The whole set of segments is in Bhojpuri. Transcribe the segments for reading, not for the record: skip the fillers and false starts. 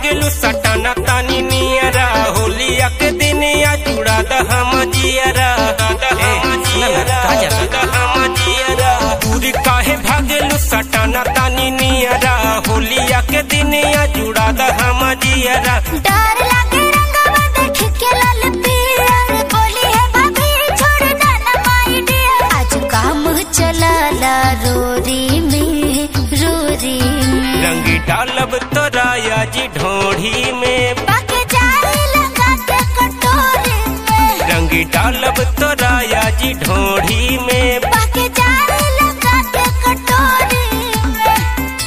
भागेलू सटाना तानी नियरा होलिया के दिन या जुड़ा हम जियरा दूरी काहे भागेलू सटाना तानी नियरा होलिया के दिन या जुड़ा हम जियरा। डर लागे रंगवा देख के लाल पीर बोली है भाभी छोड़ देना माय डियर। आज काम चलाला रोरी में रंगी डालब तोरा याजी ढोढ़ी में बाके जाए लगा के कटोरी में। रंगी डालब तोरा याजी ढोढ़ी में बाके जाए लगा के कटोरी में।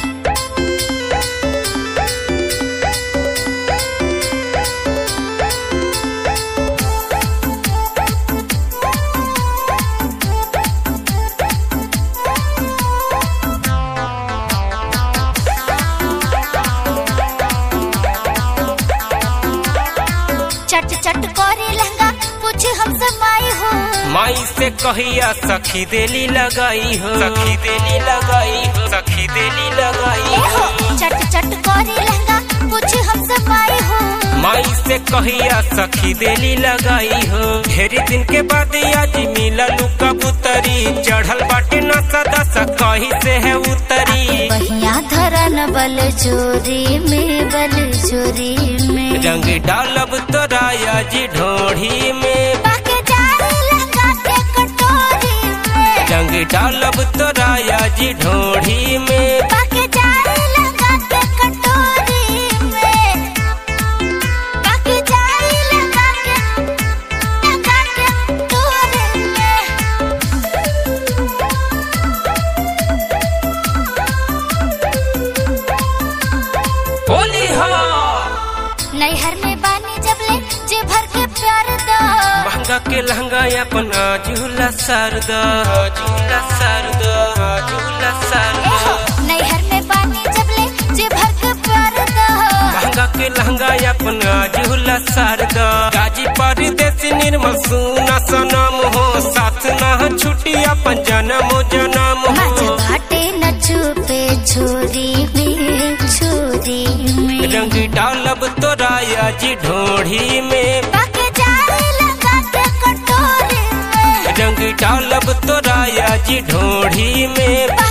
चट चट करे लहंगा पूछ हमसे माई हो माई से कहिया सखी देली लगाई हो सखी देली लगाई हो सखी देली लगाई हो। चट चट करे लहंगा पूछ हमसे माई हो माई से कहिया सखी देली लगाई हो। ढेरी दिन के बाद आज मिला लुका बुतरी चढ़ल बाटे न सदा सा कही से है उतरी। बहिया धरन बल चोरी में रंग डालब तोरा याजी ढोढ़ी में बाके जाए लगा के कटोरी में। रंग डालब तोरा याजी ढोढ़ी में बाके जाए लगा के कटोरी में। बाके जाए लगा के कटोरी में। होली हो नैहर में बानी जबले जे भर के प्यार दा महंगा के लहंगा अपना झूला सरदा झूला सरदा झूला सरदा। नैहर में बानी जबले जे भर के प्यार दा महंगा के लहंगा अपना झूला सरदा। गाजी परदेसी निर्मल सुना सनम हो साथ ना छुटी अपन जन्म मज हो। घाटे न छुपे छोरी में। रंग डालब तोरा याजी ढोढ़ी में बाके जाए लगा के कटोरी में। रंग डालब तोरा याजी ढोढ़ी में